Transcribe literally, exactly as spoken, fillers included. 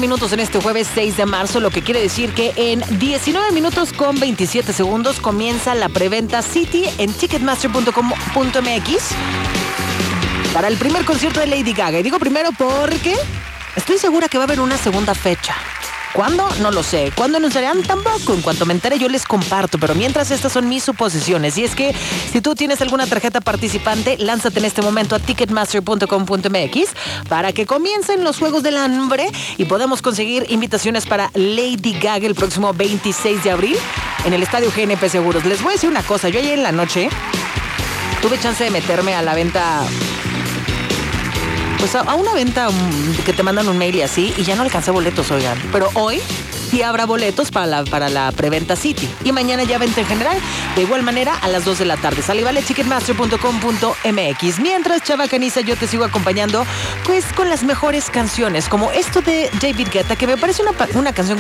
minutos en este jueves seis de marzo, lo que quiere decir que en diecinueve minutos con veintisiete segundos comienza la preventa City en ticketmaster punto com punto m x para el primer concierto de Lady Gaga. Y digo primero porque estoy segura que va a haber una segunda fecha. ¿Cuándo? No lo sé. ¿Cuándo anunciarán? Tampoco. En cuanto me entere yo les comparto. Pero mientras, estas son mis suposiciones. Y es que si tú tienes alguna tarjeta participante, lánzate en este momento a ticketmaster punto com punto m x para que comiencen los Juegos del Hambre y podamos conseguir invitaciones para Lady Gaga el próximo veintiséis de abril en el Estadio G N P Seguros. Les voy a decir una cosa. Yo ayer en la noche tuve chance de meterme a la venta... Pues a, a una venta um, que te mandan un mail y así, y ya no alcancé boletos, oigan. Pero hoy sí habrá boletos para la, para la preventa City. Y mañana ya venta en general, de igual manera a las dos de la tarde. Sale y vale, ticketmaster punto com punto m x. Mientras, Chava Caniza, yo te sigo acompañando pues con las mejores canciones, como esto de David Guetta, que me parece una, una canción